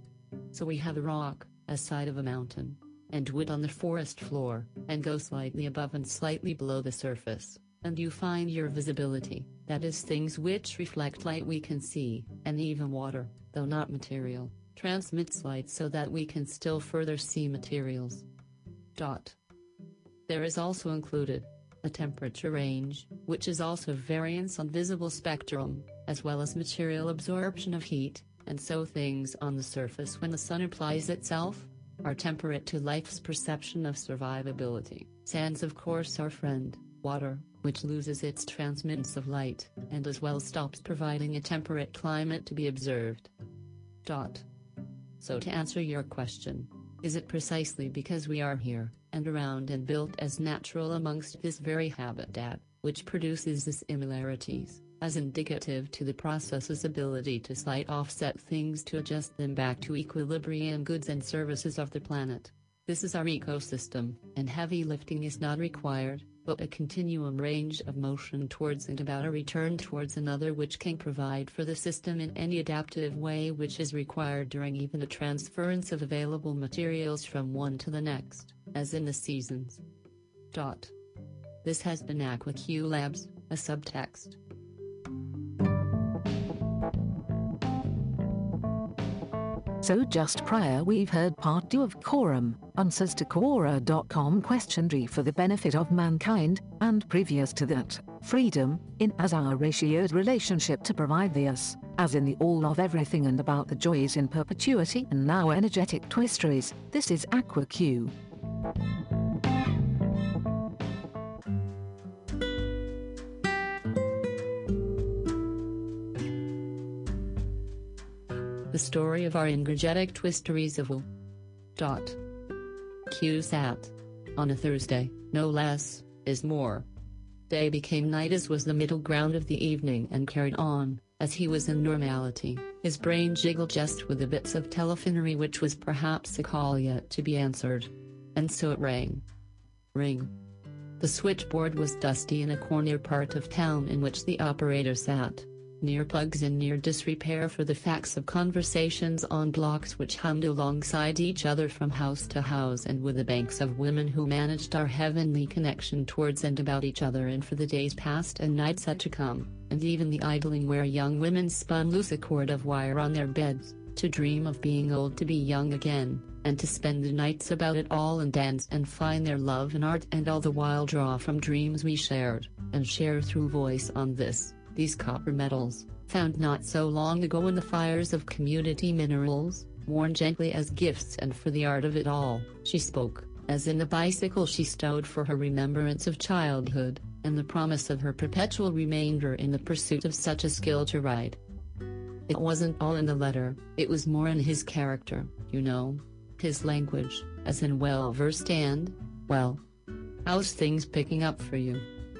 So we have a rock, a side of a mountain, and wood on the forest floor, and go slightly above and slightly below the surface, and you find your visibility, that is things which reflect light we can see, and even water, though not material, transmits light so that we can still further see materials. Dot. There is also included a temperature range, which is also variance on visible spectrum, as well as material absorption of heat, and so things on the surface when the sun applies itself are temperate to life's perception of survivability. Sans of course our friend, water, which loses its transmittance of light, and as well stops providing a temperate climate to be observed. Dot. So to answer your question, is it precisely because we are here, and around and built as natural amongst this very habitat, which produces the similarities, as indicative to the process's ability to slight offset things to adjust them back to equilibrium goods and services of the planet? This is our ecosystem, and heavy lifting is not required, but a continuum range of motion towards and about a return towards another which can provide for the system in any adaptive way which is required during even the transference of available materials from one to the next, as in the seasons. Dot. This has been AquaQ Labs, a subtext. So just prior we've heard part two of Quorum, answers to Quora dot com questionnaire for the benefit of mankind, and previous to that, freedom, in as our ratioed relationship to provide the us, as in the all of everything and about the joys in perpetuity and now energetic twisteries. This is AquaQ. The story of our energetic twisteries of will. Dot. Q sat. On a Thursday, no less, is more. Day became night as was the middle ground of the evening and carried on, as he was in normality. His brain jiggled just with the bits of telephonery which was perhaps a call yet to be answered. And so it rang. Ring. The switchboard was dusty in a corner part of town in which the operator sat. Near plugs in near disrepair for the facts of conversations on blocks which hummed alongside each other from house to house, and with the banks of women who managed our heavenly connection towards and about each other and for the days past and nights yet to come, and even the idling where young women spun loose a cord of wire on their beds, to dream of being old to be young again, and to spend the nights about it all and dance and find their love in art, and all the while draw from dreams we shared, and share through voice on this. These copper metals, found not so long ago in the fires of community minerals, worn gently as gifts and for the art of it all, she spoke, as in the bicycle she stowed for her remembrance of childhood, and the promise of her perpetual remainder in the pursuit of such a skill to ride. It wasn't all in the letter, it was more in his character, you know, his language, as in well-versed and, well, how's things picking up for you?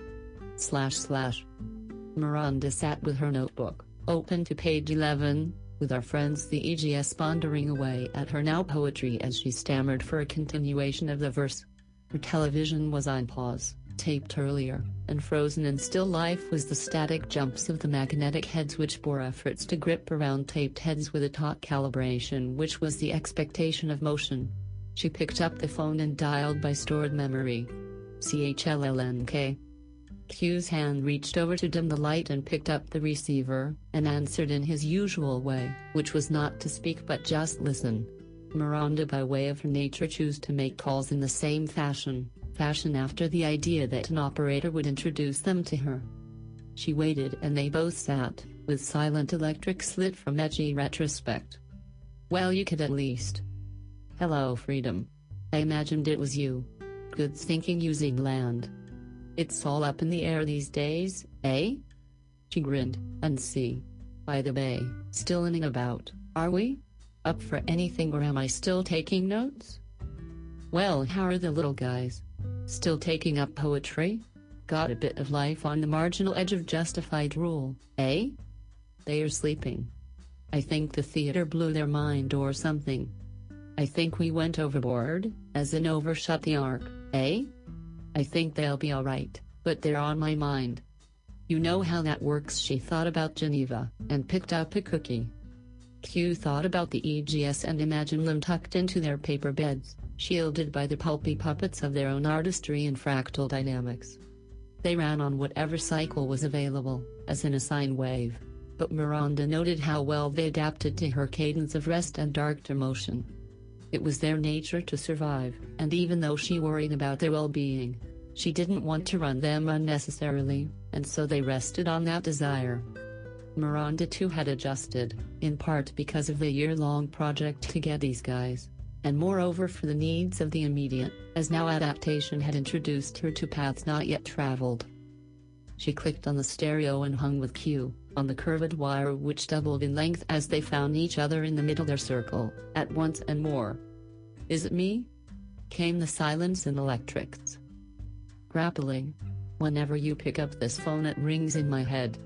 Slash slash. Miranda sat with her notebook, open to page eleven, with our friends the E G S pondering away at her now poetry as she stammered for a continuation of the verse. Her television was on pause, taped earlier, and frozen in still life was the static jumps of the magnetic heads which bore efforts to grip around taped heads with a taut calibration which was the expectation of motion. She picked up the phone and dialed by stored memory. C H L L N K. Q's hand reached over to dim the light and picked up the receiver, and answered in his usual way, which was not to speak but just listen. Miranda by way of her nature chose to make calls in the same fashion, fashion after the idea that an operator would introduce them to her. She waited and they both sat, with silent electrics lit from edgy retrospect. Well, you could at least. Hello, Freedom. I imagined it was you. Good thinking using land. It's all up in the air these days, eh? She grinned, and see. By the bay, still in and about, are we? Up for anything, or am I still taking notes? Well, how are the little guys? Still taking up poetry? Got a bit of life on the marginal edge of justified rule, eh? They are sleeping. I think the theater blew their mind or something. I think we went overboard, as in overshot the arc, eh? I think they'll be alright, but they're on my mind. You know how that works. She thought about Geneva, and picked up a cookie. Q thought about the E G S and imagined them tucked into their paper beds, shielded by the pulpy puppets of their own artistry and fractal dynamics. They ran on whatever cycle was available, as in a sine wave. But Miranda noted how well they adapted to her cadence of rest and dark motion. It was their nature to survive, and even though she worried about their well-being, she didn't want to run them unnecessarily, and so they rested on that desire. Miranda too had adjusted, in part because of the year-long project to get these guys, and moreover for the needs of the immediate, as now adaptation had introduced her to paths not yet traveled. She clicked on the stereo and hung with Q, on the curved wire which doubled in length as they found each other in the middle of their circle, at once and more. "Is it me?" came the silence in electrics. "Grappling. Whenever you pick up this phone it rings in my head.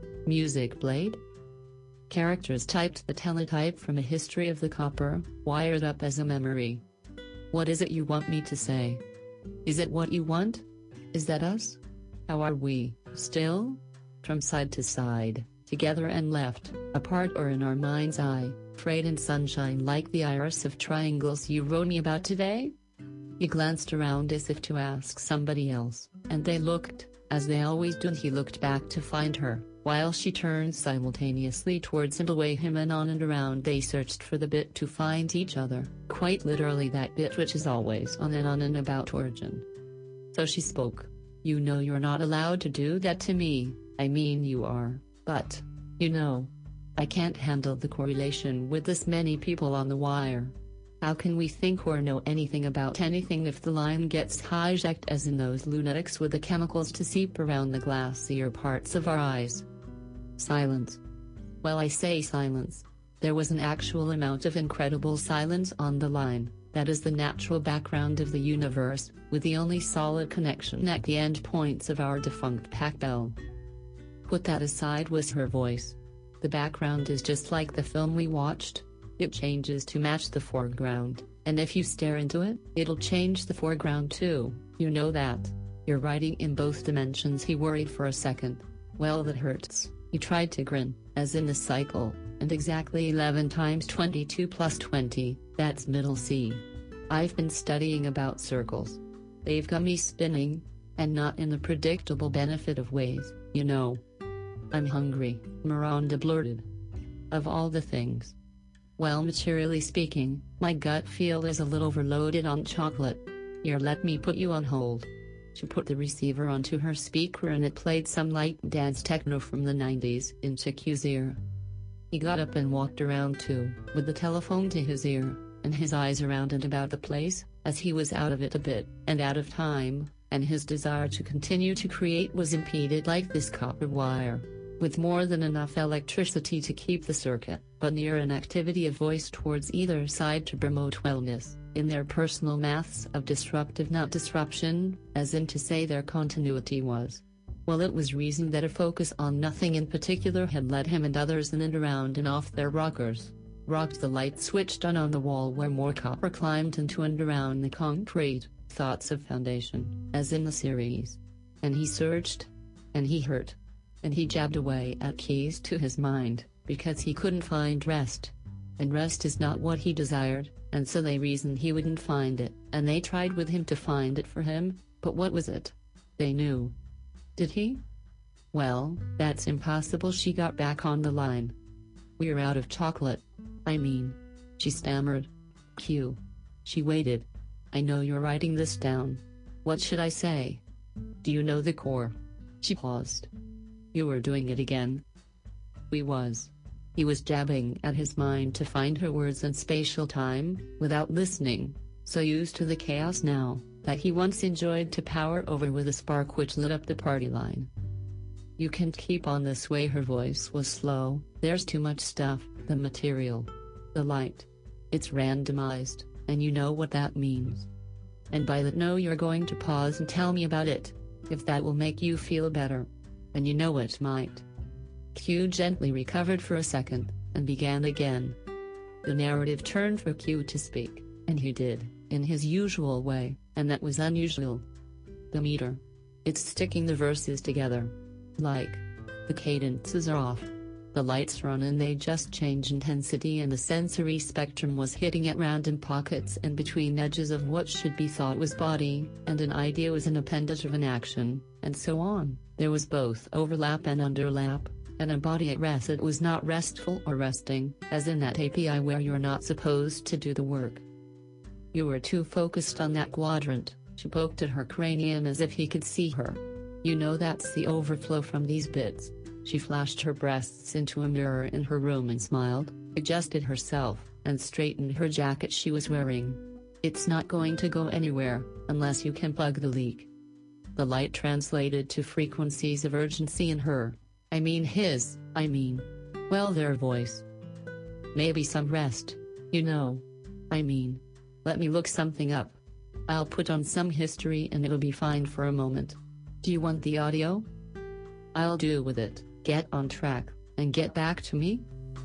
Music played?" Characters typed the teletype from a history of the copper, wired up as a memory. "What is it you want me to say? Is it what you want? Is that us? How are we, still?" From side to side, together and left, apart or in our mind's eye, frayed in sunshine like the iris of triangles you wrote me about today? He glanced around as if to ask somebody else, and they looked, as they always do. He looked back to find her, while she turned simultaneously towards and away him, and on and around they searched for the bit to find each other, quite literally that bit which is always on and on and about origin. So she spoke. "You know you're not allowed to do that to me. I mean you are, but, you know, I can't handle the correlation with this many people on the wire. How can we think or know anything about anything if the line gets hijacked, as in those lunatics with the chemicals to seep around the glassier parts of our eyes?" Silence. Well, I say silence. There was an actual amount of incredible silence on the line. That is the natural background of the universe, with the only solid connection at the end points of our defunct Pac Bell. "Put that aside," was her voice. "The background is just like the film we watched. It changes to match the foreground, and if you stare into it, it'll change the foreground too, you know that. You're writing in both dimensions." He worried for a second. "Well, that hurts." He tried to grin, as in a cycle, and exactly eleven times twenty-two plus twenty, that's middle C. I've been studying about circles. They've got me spinning, and not in the predictable benefit of ways, you know. "I'm hungry," Miranda blurted. "Of all the things. Well, materially speaking, my gut feel is a little overloaded on chocolate. Here, let me put you on hold." She put the receiver onto her speaker and it played some light dance techno from the nineties into Q's ear. He got up and walked around too, with the telephone to his ear, and his eyes around and about the place, as he was out of it a bit, and out of time, and his desire to continue to create was impeded like this copper wire, with more than enough electricity to keep the circuit, but near an activity of voice towards either side to promote wellness, in their personal maths of disruptive not disruption, as in to say their continuity was. Well, it was reason that a focus on nothing in particular had led him and others in and around and off their rockers. Rocked the light switched on on the wall where more copper climbed into and around the concrete, thoughts of foundation, as in the series. And he surged. And he hurt. And he jabbed away at keys to his mind, because he couldn't find rest. And rest is not what he desired, and so they reasoned he wouldn't find it, and they tried with him to find it for him, but what was it? They knew. Did he? Well, that's impossible. She got back on the line. "We're out of chocolate. I mean," she stammered. "Q." She waited. "I know you're writing this down. What should I say? Do you know the core?" She paused. "You were doing it again." We was. He was jabbing at his mind to find her words in spatial time, without listening, so used to the chaos now, that he once enjoyed to power over with a spark which lit up the party line. "You can't keep on this way." Her voice was slow. "There's too much stuff, the material, the light. It's randomized, and you know what that means. And by that no, you're going to pause and tell me about it, if that will make you feel better. And you know it might." Q gently recovered for a second, and began again. The narrative turned for Q to speak, and he did, in his usual way, and that was unusual. "The meter. It's sticking the verses together. Like. The cadences are off. The lights were on and they just changed intensity, and the sensory spectrum was hitting at random pockets and between edges of what should be thought was body, and an idea was an appendage of an action, and so on. There was both overlap and underlap, and a body at rest that was not restful or resting, as in that A P I where you're not supposed to do the work. You were too focused on that quadrant. She poked at her cranium as if he could see her. You know that's the overflow from these bits. She flashed her breasts into a mirror in her room and smiled, adjusted herself, and straightened her jacket she was wearing. It's not going to go anywhere, unless you can plug the leak. The light translated to frequencies of urgency in her. I mean his, I mean. Well, their voice. Maybe some rest. You know. I mean. Let me look something up. I'll put on some history and it'll be fine for a moment. Do you want the audio? I'll do with it. Get on track, and get back to me.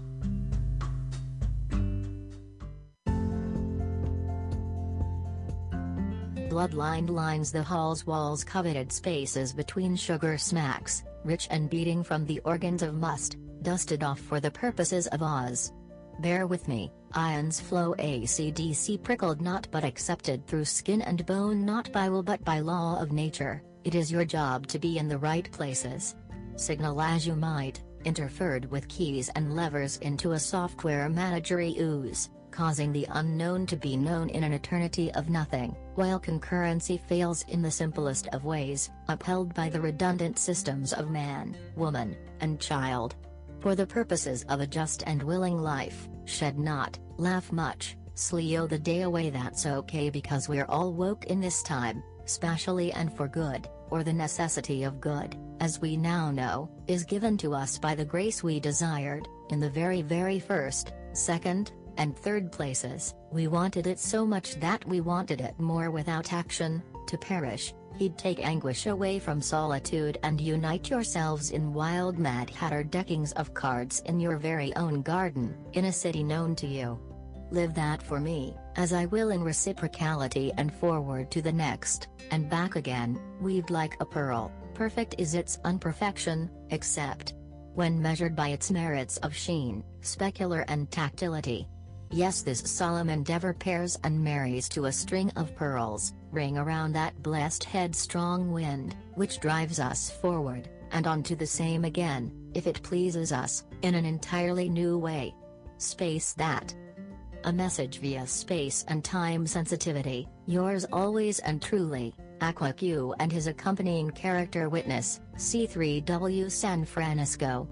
Bloodline lines the hall's walls, coveted spaces between sugar smacks, rich and beating from the organs of must, dusted off for the purposes of Oz. Bear with me, ions flow A C D C prickled not but accepted through skin and bone, not by will but by law of nature. It is your job to be in the right places. Signal as you might, interfered with keys and levers into a software managery ooze, causing the unknown to be known in an eternity of nothing, while concurrency fails in the simplest of ways, upheld by the redundant systems of man, woman, and child. For the purposes of a just and willing life, shed not, laugh much, sleo the day away, that's okay because we're all woke in this time, spatially and for good, or the necessity of good, as we now know, is given to us by the grace we desired, in the very very first, second, and third places. We wanted it so much that we wanted it more without action, to perish. He'd take anguish away from solitude and unite yourselves in wild Mad Hatter deckings of cards in your very own garden, in a city known to you. Live that for me, as I will in reciprocality, and forward to the next, and back again, weaved like a pearl. Perfect is its unperfection, except when measured by its merits of sheen, specular and tactility. Yes, this solemn endeavor pairs and marries to a string of pearls, ring around that blessed headstrong wind, which drives us forward, and on to the same again, if it pleases us, in an entirely new way. Space that. A message via space and time sensitivity, yours always and truly, AquaQ, and his accompanying character witness, C three W San Francisco.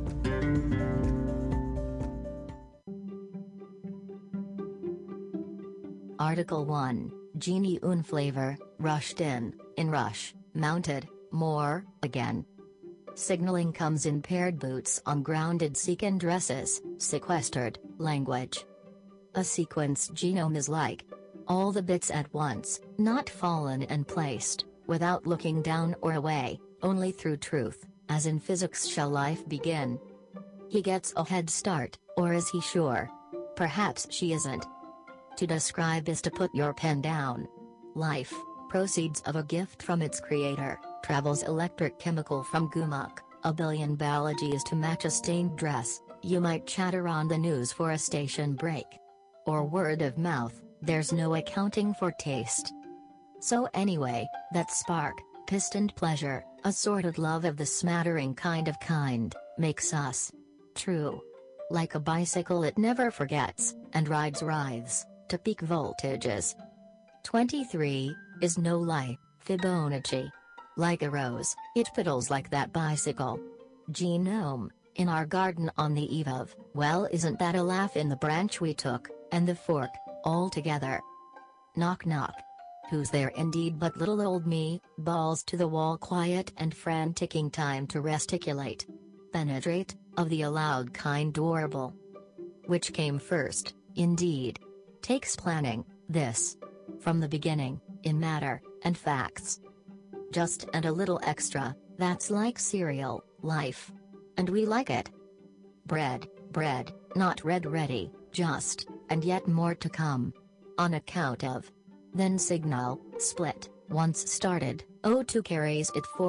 Article one, Genie Unflavor, rushed in, in rush, mounted, more, again. Signaling comes in paired boots on grounded sequin dresses, sequestered, language. A sequence genome is like all the bits at once, not fallen and placed, without looking down or away, only through truth, as in physics shall life begin. He gets a head start, or is he sure? Perhaps she isn't. To describe is to put your pen down. Life, proceeds of a gift from its creator, travels electric chemical from Gumuk, a billion biologies to match a stained dress. You might chatter on the news for a station break. Or word of mouth, there's no accounting for taste. So anyway, that spark, pistoned pleasure, assorted love of the smattering kind of kind, makes us true. Like a bicycle it never forgets, and rides writhes, to peak voltages. twenty-three, is no lie, Fibonacci. Like a rose, it petals like that bicycle. Genome, in our garden on the eve of, well, isn't that a laugh in the branch we took, and the fork, all together. Knock knock. Who's there indeed but little old me, balls to the wall, quiet and franticing, time to resticulate. Penetrate, of the allowed kind, adorable. Which came first, indeed. Takes planning, this. From the beginning, in matter, and facts. Just and a little extra, that's like cereal, life. And we like it. Bread, bread, not red ready, just, and yet more to come. On account of. Then signal, split, once started, O two carries it forward,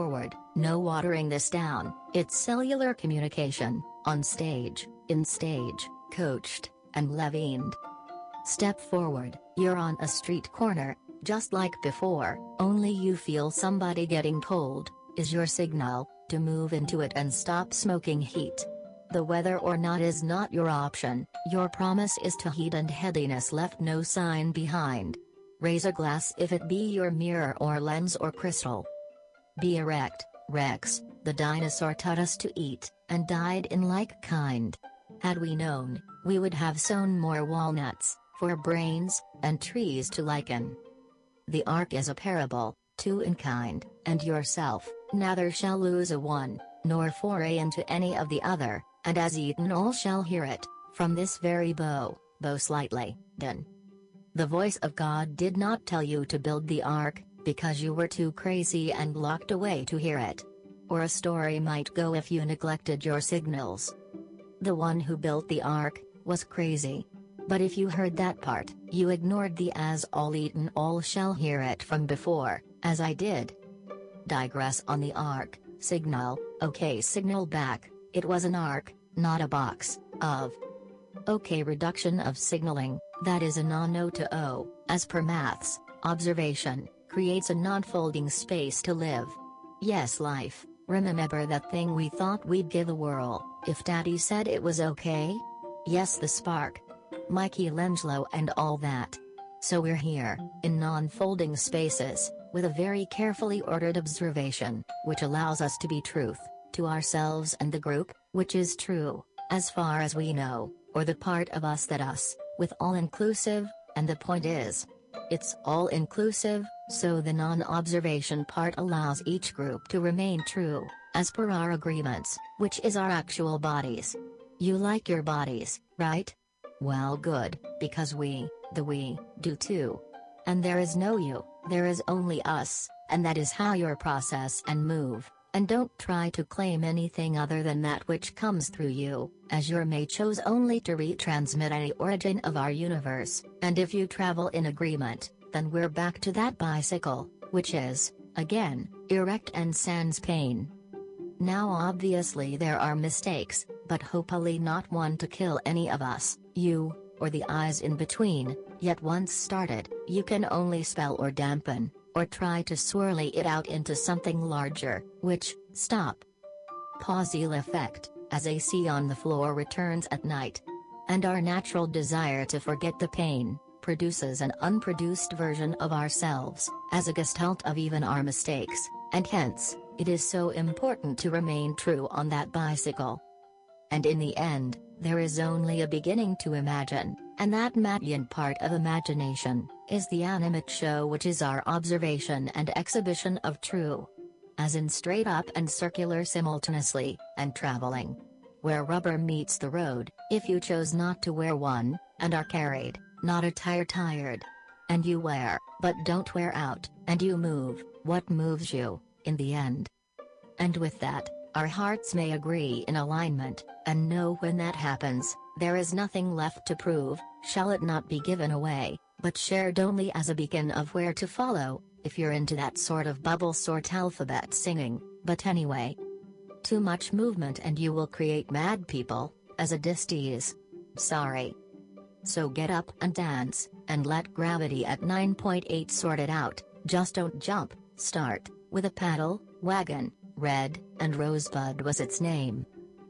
No watering this down, it's cellular communication, on stage, in stage, coached, and levied. Step forward, you're on a street corner, just like before, only you feel somebody getting cold, is your signal, to move into it and stop smoking heat. The whether or not is not your option, your promise is to heat and headiness left no sign behind. Raise a glass if it be your mirror or lens or crystal. Be erect, Rex, the dinosaur taught us to eat, and died in like kind. Had we known, we would have sown more walnuts, for brains, and trees to liken. The ark is a parable, two in kind, and yourself, neither shall lose a one, nor foray into any of the other, and as eaten all shall hear it, from this very bow, bow slightly, done. The voice of God did not tell you to build the ark, because you were too crazy and locked away to hear it. Or a story might go if you neglected your signals. The one who built the ark, was crazy. But if you heard that part, you ignored the as all eaten all shall hear it from before, as I did. Digress on the ark, signal, okay signal back, it was an ark, not a box, of. Okay reduction of signaling, that is a non-O to O, as per maths, observation, creates a non-folding space to live. Yes life, remember that thing we thought we'd give a whirl, if daddy said it was okay? Yes the spark. Michelangelo and all that. So we're here, in non-folding spaces, with a very carefully ordered observation, which allows us to be truth, to ourselves and the group, which is true, as far as we know, or the part of us that us, with all-inclusive, and the point is, it's all-inclusive, so the non-observation part allows each group to remain true, as per our agreements, which is our actual bodies. You like your bodies, right? Well good, because we, the we, do too. And there is no you, there is only us, and that is how you process and move, and don't try to claim anything other than that which comes through you, as your may chose only to retransmit any origin of our universe, and if you travel in agreement, then we're back to that bicycle, which is, again, erect and sans pain. Now obviously there are mistakes, but hopefully not one to kill any of us, you, or the eyes in between, yet once started, you can only spell or dampen, or try to swirly it out into something larger, which, stop. Pause-il effect, as A C on the floor returns at night. And our natural desire to forget the pain, produces an unproduced version of ourselves, as a gestalt of even our mistakes, and hence, it is so important to remain true on that bicycle. And in the end, there is only a beginning to imagine, and that Matyan part of imagination, is the animate show which is our observation and exhibition of true. As in straight up and circular simultaneously, and traveling. Where rubber meets the road, if you chose not to wear one, and are carried, not a tire tired. And you wear, but don't wear out, and you move, what moves you, in the end. And with that, our hearts may agree in alignment, and know when that happens, there is nothing left to prove, shall it not be given away, but shared only as a beacon of where to follow, if you're into that sort of bubble sort alphabet singing, but anyway. Too much movement and you will create mad people, as a dis-ease. Sorry. So get up and dance, and let gravity at nine point eight sort it out, just don't jump, start, with a paddle, wagon, Red and Rosebud was its name.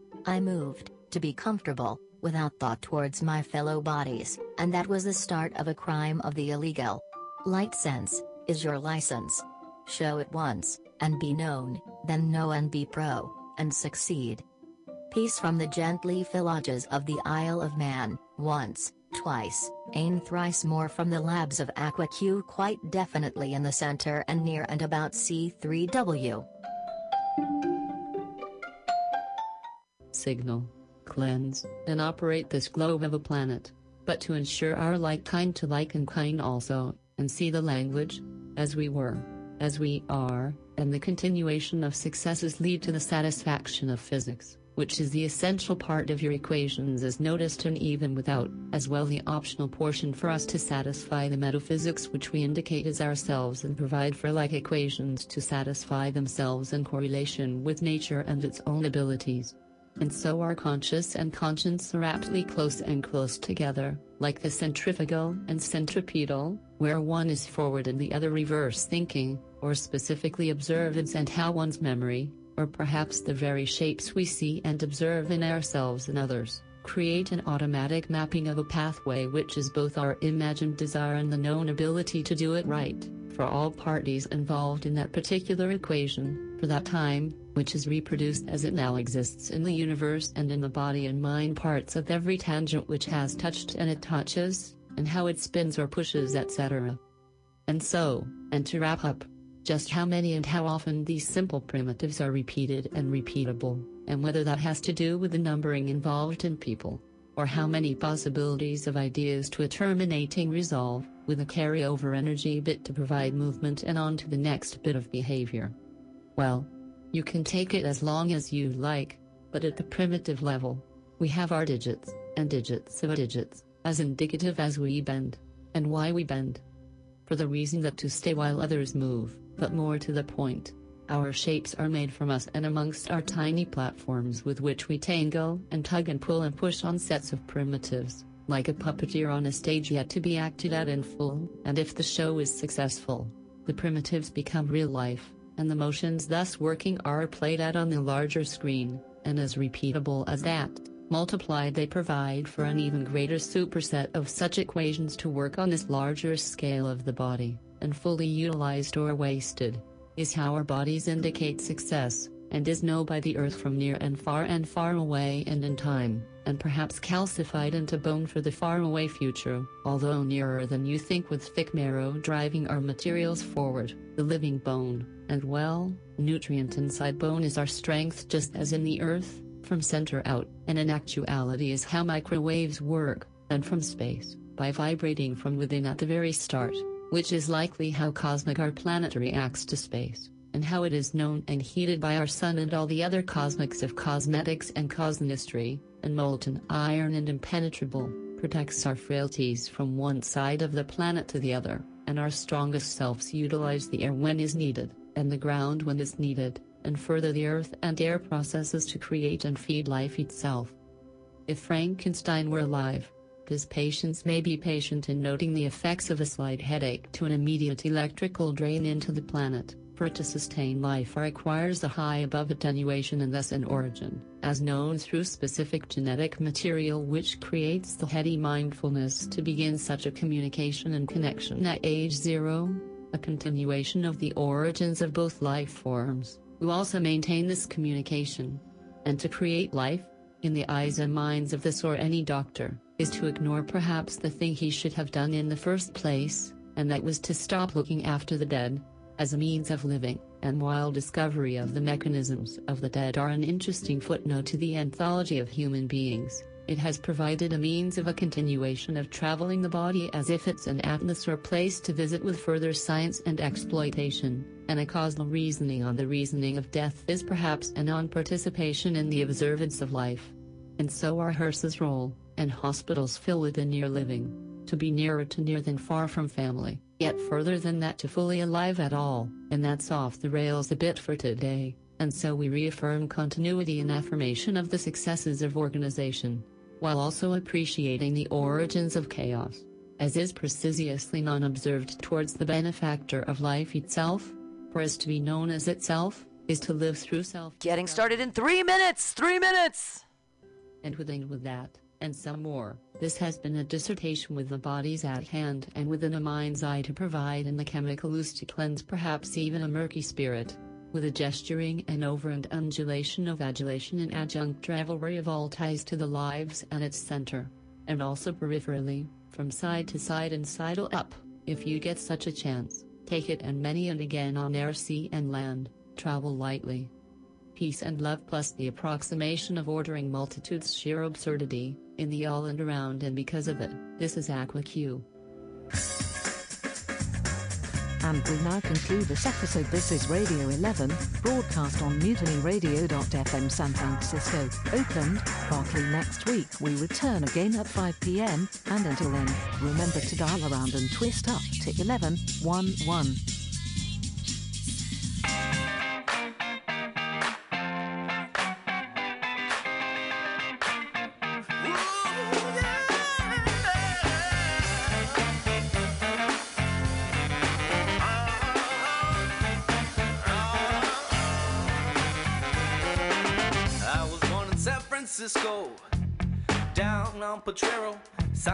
I moved, to be comfortable, without thought towards my fellow bodies, and that was the start of a crime of the illegal. Light sense, is your license. Show it once, and be known, then know and be pro, and succeed. Peace from the gently villages of the Isle of Man, once, twice, and thrice more from the labs of Aqua Q, quite definitely in the center and near and about C three W. Signal, cleanse, and operate this globe of a planet, but to ensure our like kind to like and kind also, and see the language, as we were, as we are, and the continuation of successes lead to the satisfaction of physics, which is the essential part of your equations is noticed and even without, as well the optional portion for us to satisfy the metaphysics which we indicate as ourselves and provide for like equations to satisfy themselves in correlation with nature and its own abilities. And so our conscious and conscience are aptly close and close together, like the centrifugal and centripetal, where one is forward and the other reverse thinking, or specifically observance and how one's memory, or perhaps the very shapes we see and observe in ourselves and others, create an automatic mapping of a pathway which is both our imagined desire and the known ability to do it right, for all parties involved in that particular equation, for that time, which is reproduced as it now exists in the universe and in the body and mind parts of every tangent which has touched and it touches, and how it spins or pushes, et cetera. And so, and to wrap up, just how many and how often these simple primitives are repeated and repeatable, and whether that has to do with the numbering involved in people, or how many possibilities of ideas to a terminating resolve, with a carryover energy bit to provide movement and on to the next bit of behavior. Well, you can take it as long as you like, but at the primitive level, we have our digits, and digits of digits, as indicative as we bend, and why we bend. For the reason that to stay while others move, but more to the point, our shapes are made from us and amongst our tiny platforms with which we tangle and tug and pull and push on sets of primitives, like a puppeteer on a stage yet to be acted at in full, and if the show is successful, the primitives become real life, and the motions thus working are played out on the larger screen, and as repeatable as that, multiplied they provide for an even greater superset of such equations to work on this larger scale of the body, and fully utilized or wasted, is how our bodies indicate success, and is known by the earth from near and far and far away and in time, and perhaps calcified into bone for the far away future, although nearer than you think with thick marrow driving our materials forward, the living bone, and well, nutrient inside bone is our strength just as in the earth, from center out, and in actuality is how microwaves work, and from space, by vibrating from within at the very start, which is likely how cosmic our planet reacts to space, and how it is known and heated by our sun and all the other cosmics of cosmetics and cosmistry, and molten iron and impenetrable, protects our frailties from one side of the planet to the other, and our strongest selves utilize the air when is needed, and the ground when is needed, and further the earth and air processes to create and feed life itself. If Frankenstein were alive, his patients may be patient in noting the effects of a slight headache to an immediate electrical drain into the planet, for it to sustain life requires a high above attenuation and thus an origin, as known through specific genetic material which creates the heady mindfulness to begin such a communication and connection at age zero, a continuation of the origins of both life forms, who also maintain this communication. And to create life, in the eyes and minds of this or any doctor, is to ignore perhaps the thing he should have done in the first place, and that was to stop looking after the dead, as a means of living, and while discovery of the mechanisms of the dead are an interesting footnote to the anthology of human beings, it has provided a means of a continuation of traveling the body as if it's an atlas or place to visit with further science and exploitation, and a causal reasoning on the reasoning of death is perhaps a non-participation in the observance of life. And so our hearses roll, and hospitals fill with the near living, to be nearer to near than far from family, yet further than that to fully alive at all, and that's off the rails a bit for today, and so we reaffirm continuity and affirmation of the successes of organization, while also appreciating the origins of chaos, as is precisely non-observed towards the benefactor of life itself, for as to be known as itself, is to live through self. Getting started in three minutes! Three minutes! And within with that, and some more, this has been a dissertation with the bodies at hand and within a mind's eye to provide in the chemical ooze to cleanse perhaps even a murky spirit, with a gesturing and over and undulation of adulation and adjunct revelry of all ties to the lives and its center, and also peripherally, from side to side and sidle up, if you get such a chance, take it and many and again on air, sea and land, travel lightly. Peace and love plus the approximation of ordering multitudes sheer absurdity, in the all and around and because of it, this is Aqua Q. And we now conclude this episode. This is Radio eleven, broadcast on mutiny radio dot f m San Francisco, Oakland, Berkeley. Next week we return again at five p m, and until then, remember to dial around and twist up to eleven one one. Francisco, down on Potrero.